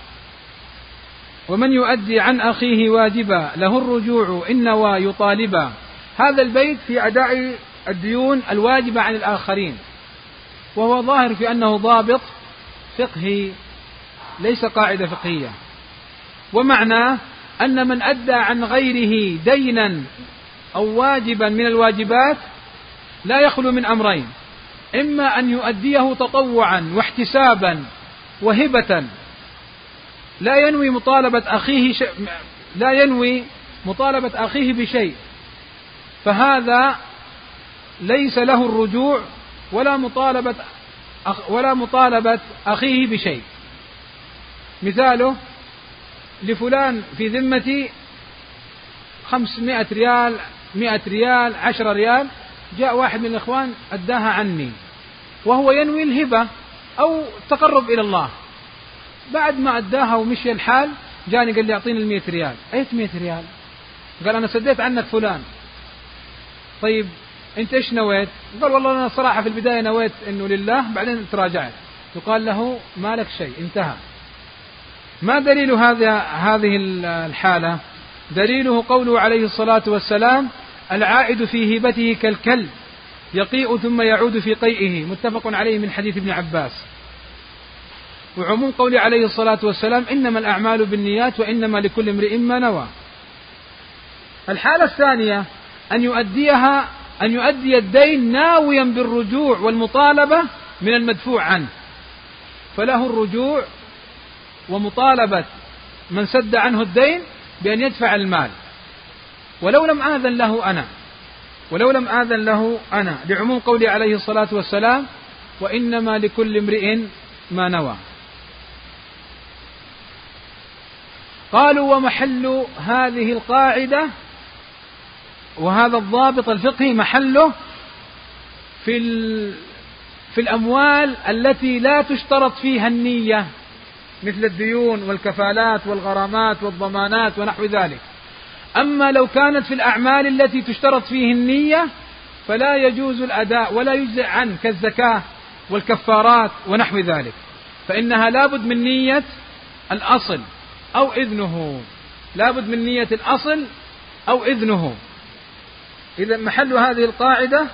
ومن يؤدي عن أخيه واجبا له الرجوع إن نوى يطالبا. هذا البيت في أداء الديون الواجبة عن الآخرين، وهو ظاهر في أنه ضابط فقهي ليس قاعدة فقهية. ومعناه أن من أدى عن غيره دينا أو واجبا من الواجبات لا يخلو من أمرين: إما أن يؤديه تطوعا واحتسابا وهبة لا ينوي مطالبة أخيه ش... لا ينوي مطالبة أخيه بشيء، فهذا ليس له الرجوع ولا مطالبة أخ... ولا مطالبة أخيه بشيء. مثاله: لفلان في ذمتي خمسمائة ريال، مائة ريال، عشرة ريال، جاء واحد من الإخوان أداها عني وهو ينوي الهبة أو التقرب إلى الله، بعد ما أداها ومشي الحال جاني قال لي أعطيني المئة ريال. أي مئة ريال؟ قال أنا سديت عنك فلان. طيب أنت إيش نويت؟ قال والله أنا صراحة في البداية نويت إنه لله، بعدين تراجعت. يقال له ما لك شيء، انتهى. ما دليل هذا هذه الحالة؟ دليله قوله عليه الصلاة والسلام العائد في هبته كالكلب يقيء ثم يعود في قيئه، متفق عليه من حديث ابن عباس. وعموم قوله عليه الصلاة والسلام إنما الأعمال بالنيات وإنما لكل امرئ ما نوى. الحالة الثانية أن يؤديها أن يؤدي الدين ناويا بالرجوع والمطالبة من المدفوع عنه، فله الرجوع ومطالبة من سد عنه الدين بأن يدفع المال ولو لم آذن له أنا ولو لم آذن له أنا لعموم قوله عليه الصلاة والسلام وإنما لكل امرئ ما نوى. قالوا ومحل هذه القاعدة وهذا الضابط الفقهي محله في في الأموال التي لا تشترط فيها النية، مثل الديون والكفالات والغرامات والضمانات ونحو ذلك. أما لو كانت في الأعمال التي تشترط فيه النية فلا يجوز الأداء ولا يجزئ عنه، كالزكاة والكفارات ونحو ذلك، فإنها لابد من نية الأصل أو إذنه، لابد من نية الأصل أو إذنه. إذا محل هذه القاعدة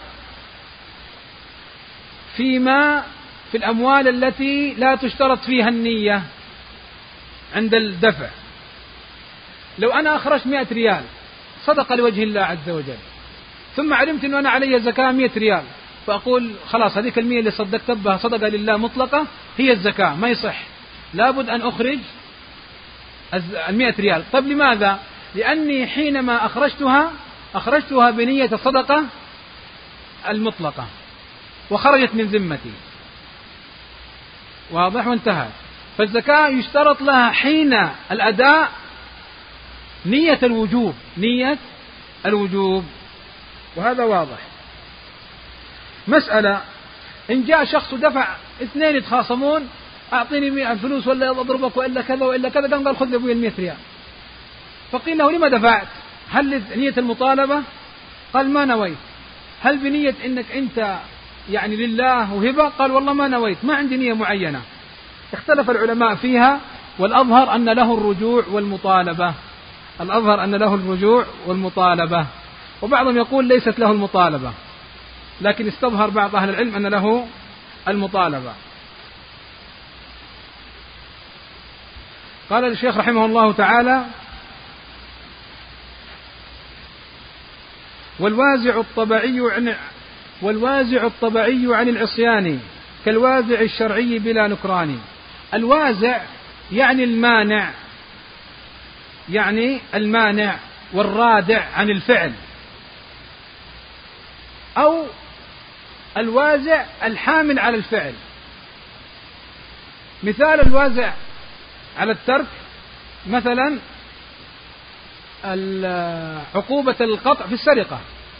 فيما في الأموال التي لا تشترط فيها النية عند الدفع. لو أنا أخرجت مئة ريال صدقة لوجه الله عز وجل، ثم علمت أن أنا علي زكاة مئة ريال، فأقول خلاص هذيك المئة اللي صدقت بها صدقة لله مطلقة هي الزكاة، ما يصح، لابد أن أخرج المئة ريال. طيب لماذا؟ لأني حينما أخرجتها أخرجتها بنية الصدقة المطلقة وخرجت من ذمتي، واضح وانتهى. فالزكاة يشترط لها حين الأداء نية الوجوب، نية الوجوب، وهذا واضح. مسألة إن جاء شخص دفع اثنين يتخاصمون، أعطيني الفلوس ولا أضربك وإلا كذا وإلا كذا، قال خذ لي أبوي المئة ريال، فقيل له لما دفعت؟ هل نية المطالبة؟ قال ما نويت. هل بنية إنك أنت يعني لله وهبة؟ قال والله ما نويت، ما عندي نية معينة. اختلف العلماء فيها، والأظهر أن له الرجوع والمطالبة، الأظهر أن له الرجوع والمطالبة، وبعضهم يقول ليست له المطالبة، لكن استظهر بعض أهل العلم أن له المطالبة. قال الشيخ رحمه الله تعالى: والوازع الطبيعي عن والوازع الطبيعي عن العصيان كالوازع الشرعي بلا نكران. الوازع يعني المانع، يعني المانع والرادع عن الفعل، أو الوازع الحامل على الفعل. مثال الوازع على الترك مثلا عقوبة القطع في السرقة،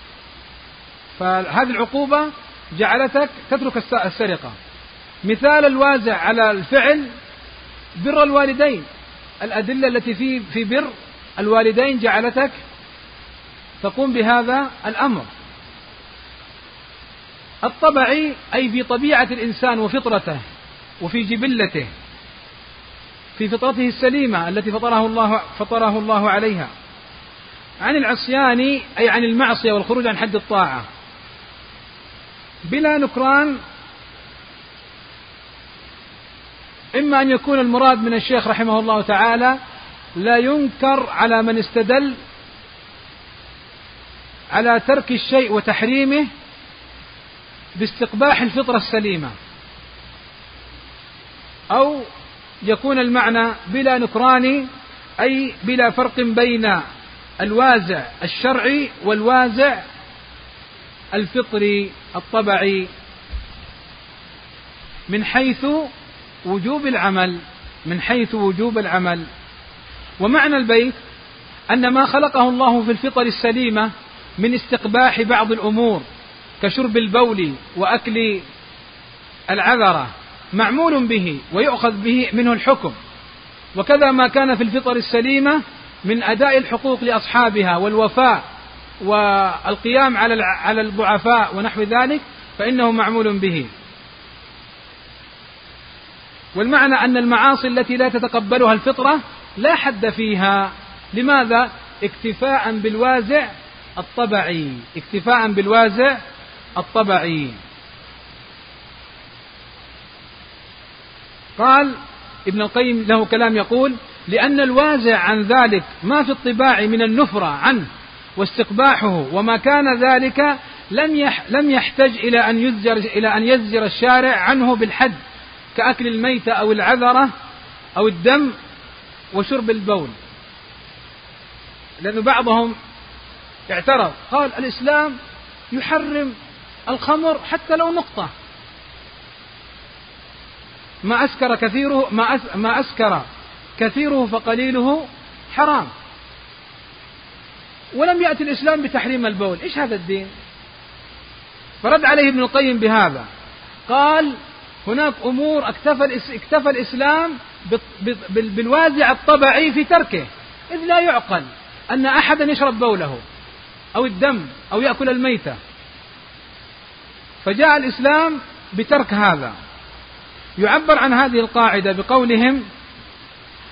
فهذه العقوبة جعلتك تترك السرقة. مثال الوازع على الفعل بر الوالدين، الأدلة التي في في بر الوالدين جعلتك تقوم بهذا الأمر. الطبعي أي في طبيعة الإنسان وفطرته وفي جبلته، في فطرته السليمة التي فطره الله فطره الله عليها. عن العصيان أي عن المعصية والخروج عن حد الطاعة. بلا نكران، إما أن يكون المراد من الشيخ رحمه الله تعالى لا ينكر على من استدل على ترك الشيء وتحريمه باستقباح الفطرة السليمة، أو يكون المعنى بلا نكران أي بلا فرق بين الوازع الشرعي والوازع الفطري الطبعي من حيث وجوب العمل، من حيث وجوب العمل. ومعنى البيت أن ما خلقه الله في الفطر السليمة من استقباح بعض الأمور كشرب البول وأكل العذرة معمول به ويؤخذ به منه الحكم، وكذا ما كان في الفطر السليمة من أداء الحقوق لأصحابها والوفاء والقيام على على الضعفاء ونحو ذلك فإنه معمول به. والمعنى أن المعاصي التي لا تتقبلها الفطرة لا حد فيها. لماذا؟ اكتفاء بالوازع الطبعي، اكتفاء بالوازع الطبعي. قال ابن القيم له كلام يقول: لأن الوازع عن ذلك ما في الطباع من النفرة عنه واستقباحه، وما كان ذلك لم يح لم يحتج إلى أن يزجر إلى أن يزجر الشارع عنه بالحد كأكل الميتة أو العذرة أو الدم وشرب البول. لأن بعضهم اعترض قال الإسلام يحرم الخمر حتى لو نقطة، ما أسكر كثيره ما ما أسكر كثيره فقليله حرام، ولم يأتي الإسلام بتحريم البول. إيش هذا الدين؟ فرد عليه ابن القيم بهذا، قال هناك أمور اكتفى اكتفى الإسلام بالوازع الطبعي في تركه، إذ لا يعقل أن أحدا يشرب بوله أو الدم أو يأكل الميتة، فجاء الإسلام بترك هذا. يعبر عن هذه القاعدة بقولهم: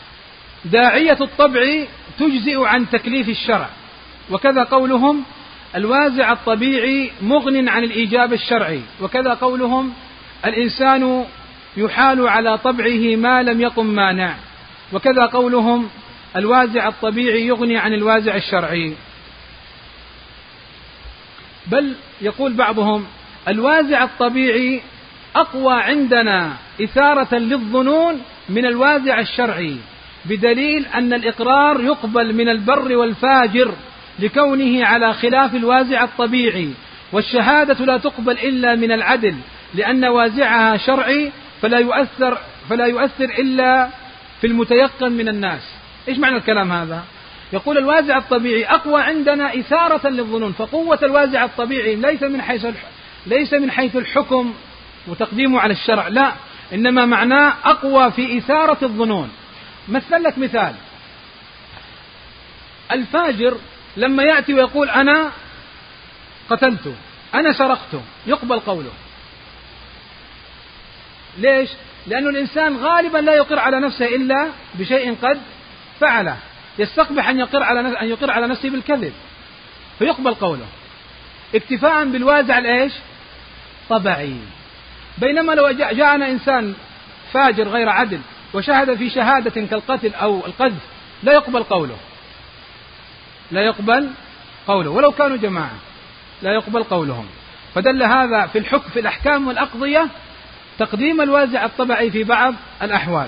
داعية الطبع تجزئ عن تكليف الشرع. وكذا قولهم: الوازع الطبيعي مغن عن الإيجاب الشرعي، وكذا قولهم الإنسان يحال على طبعه ما لم يقم مانع، وكذا قولهم الوازع الطبيعي يغني عن الوازع الشرعي. بل يقول بعضهم الوازع الطبيعي أقوى عندنا إثارة للظنون من الوازع الشرعي، بدليل أن الإقرار يقبل من البر والفاجر لكونه على خلاف الوازع الطبيعي، والشهادة لا تقبل إلا من العدل لأن وازعها شرعي فلا يؤثر فلا يؤثر إلا في المتيقن من الناس. إيش معنى الكلام هذا؟ يقول الوازع الطبيعي أقوى عندنا إثارة للظنون، فقوة الوازع الطبيعي ليس من حيث ليس من حيث الحكم وتقديمه على الشرع، لا، إنما معناه أقوى في إثارة الظنون. مثل لك مثال، الفاجر لما يأتي ويقول أنا قتلته، أنا سرقته، يقبل قوله. ليش؟ لأن الإنسان غالبا لا يقر على نفسه إلا بشيء قد فعله، يستقبح أن يقر على أن يقر على نفسه بالكذب، فيقبل قوله اكتفاء بالوازع الإيش؟ طبعي. بينما لو جاءنا إنسان فاجر غير عدل وشهد في شهادة كالقتل أو القذف لا يقبل قوله، لا يقبل قوله ولو كانوا جماعة، لا يقبل قولهم. فدل هذا في الحكم في الأحكام والأقضية تقديم الوازع الطبعي في بعض الأحوال.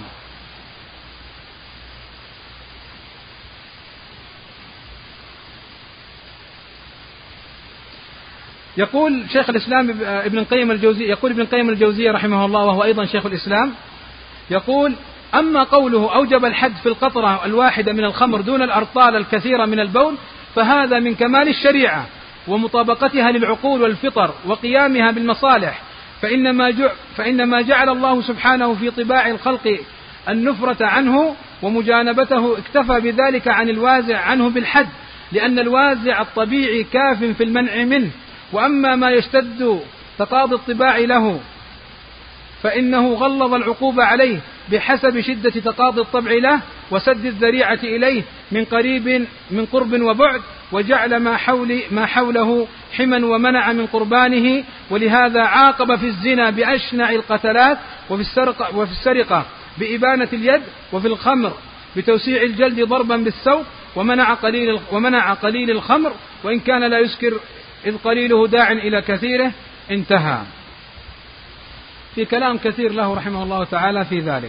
يقول شيخ الإسلام ابن القيم الجوزي يقول ابن القيم الجوزي رحمه الله وهو أيضا شيخ الإسلام، يقول أما قوله أوجب الحد في القطرة الواحدة من الخمر دون الأرطال الكثيرة من البول فهذا من كمال الشريعة ومطابقتها للعقول والفطر وقيامها بالمصالح، فإنما فإنما جعل الله سبحانه في طباع الخلق النفرة عنه ومجانبته اكتفى بذلك عن الوازع عنه بالحد، لأن الوازع الطبيعي كاف في المنع منه. وأما ما يشتد تقاضي الطباع له فإنه غلظ العقوبة عليه بحسب شدة تقاضي الطبع له وسد الذريعة إليه من قريب من قرب وبعد، وجعل ما حول ما حوله حما ومنع من قربانه، ولهذا عاقب في الزنا بأشنع القتلات، وفي السرقة, وفي السرقة بإبانة اليد، وفي الخمر بتوسيع الجلد ضربا بالسوق، ومنع قليل, ومنع قليل الخمر وإن كان لا يسكر إذ قليله داع إلى كثيره. انتهى. في كلام كثير له رحمه الله تعالى في ذلك.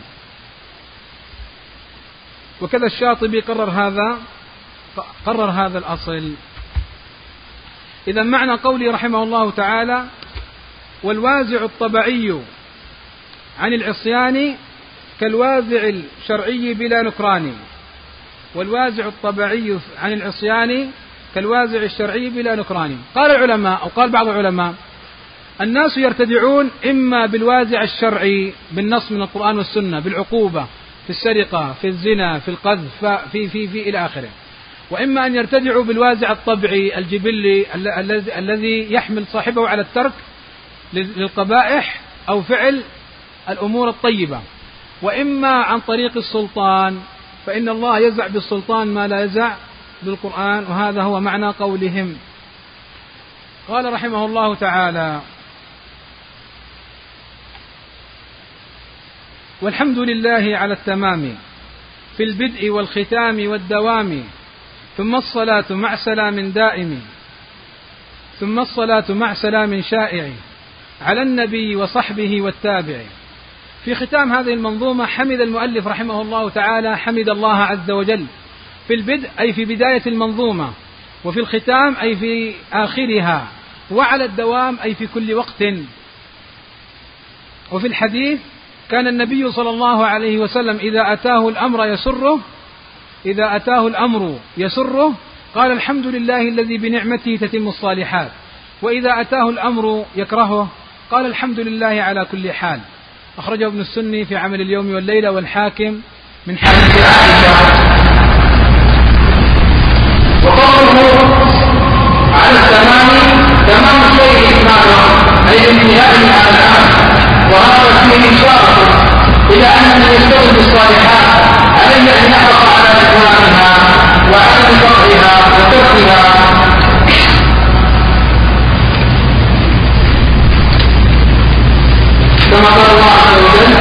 وكذا الشاطبي قرر هذا قرر هذا الأصل. إذا معنى قولي رحمه الله تعالى والوازع الطبعي عن العصيان كالوازع الشرعي بلا نكران، والوازع الطبعي عن العصيان كالوازع الشرعي بلا نكران. قال العلماء أو قال بعض العلماء الناس يرتدعون إما بالوازع الشرعي بالنص من القرآن والسنة بالعقوبة في السرقة في الزنا في القذف في في في إلى آخره، وإما أن يرتدعوا بالوازع الطبعي الجبلي الذي يحمل صاحبه على الترك للقبائح أو فعل الأمور الطيبة، وإما عن طريق السلطان، فإن الله يزع بالسلطان ما لا يزع بالقرآن، وهذا هو معنى قولهم. قال رحمه الله تعالى والحمد لله على التمام في البدء والختام والدوام، ثم الصلاة مع سلام دائم ثم الصلاة مع سلام شائع على النبي وصحبه والتابع. في ختام هذه المنظومة حمد المؤلف رحمه الله تعالى حمد الله عز وجل في البدء أي في بداية المنظومة، وفي الختام أي في آخرها، وعلى الدوام أي في كل وقت. وفي الحديث كان النبي صلى الله عليه وسلم إذا أتاه الأمر يسره إذا أتاه الأمر يسره قال الحمد لله الذي بنعمته تتم الصالحات، وإذا أتاه الأمر يكرهه قال الحمد لله على كل حال. أخرجه ابن السني في عمل اليوم والليلة، والحاكم من حديث وقوله على التمام تمام الشيء إكماله أي انتهاء الآلام، وهذا فيه إشارة إلى أن من يشتغل بالصالحات عليه أن يحرص على إتمامها وعدم فقرها وتركها كما قال الله عز وجل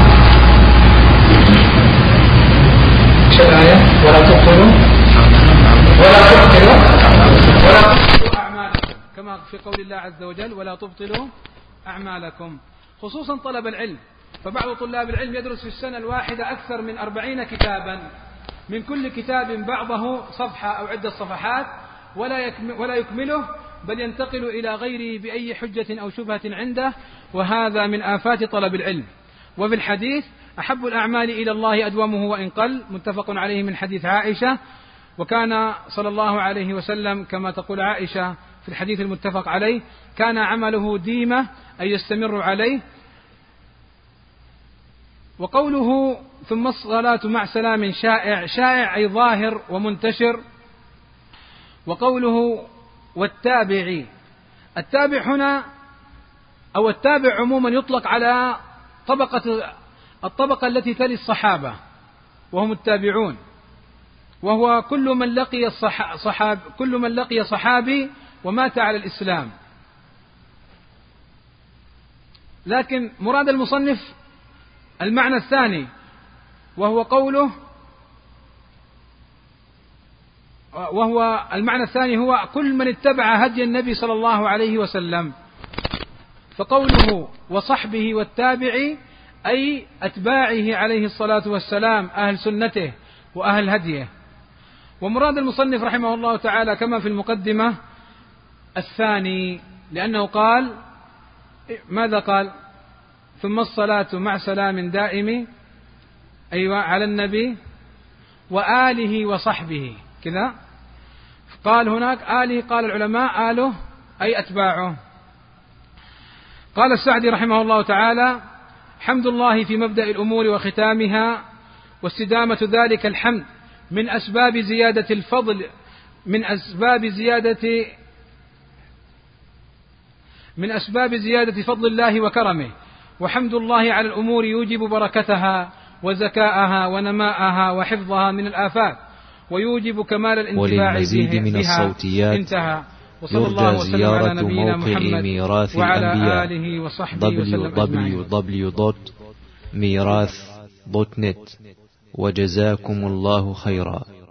الآية ولا تبطلوا ولا تبطلوا ولا تبطلوا أعمالكم كما في قول الله عز وجل ولا تبطلوا أعمالكم، خصوصا طلب العلم. فبعض طلاب العلم يدرس في السنة الواحدة أكثر من أربعين كتابا، من كل كتاب بعضه صفحة أو عدة صفحات، ولا يكمله بل ينتقل إلى غيره بأي حجة أو شبهة عنده، وهذا من آفات طلب العلم. وفي الحديث أحب الأعمال إلى الله أدومه وإن قل، متفق عليه من حديث عائشة. وكان صلى الله عليه وسلم كما تقول عائشة في الحديث المتفق عليه كان عمله ديمة أي يستمر عليه. وقوله ثم الصلاة مع سلام شائع، شائع أي ظاهر ومنتشر. وقوله والتابعي، التابع هنا أو التابع عموما يطلق على طبقة الطبقة التي تلي الصحابة وهم التابعون، وهو كل من لقي صحاب كل من لقي صحابي ومات على الإسلام. لكن مراد المصنف المعنى الثاني، وهو قوله وهو المعنى الثاني هو كل من اتبع هدي النبي صلى الله عليه وسلم. فقوله وصحبه والتابعي أي أتباعه عليه الصلاة والسلام، أهل سنته وأهل هديه. ومراد المصنف رحمه الله تعالى كما في المقدمة الثاني، لأنه قال ماذا قال؟ ثم الصلاة مع سلام دائم أيوة على النبي وآله وصحبه كذا. قال هناك آله، قال العلماء آله أي أتباعه. قال السعدي رحمه الله تعالى حمد الله في مبدأ الأمور وختامها، واستدامة ذلك الحمد من أسباب زيادة الفضل من أسباب زيادة من أسباب زيادة فضل الله وكرمه. وحمد الله على الأمور يوجب بركتها وزكاءها ونماءها وحفظها من الآفات، ويوجب كمال الانتفاع وللمزيد من بها. الصوتيات انتهى. وصلى الله يرجى وسلم على زيارة نبينا موقع محمد ميراث وعلى الأنبياء آله وصحبه دبليو وسلم دبليو دبليو دوت ميراث دوت نت. وجزاكم الله خيرا.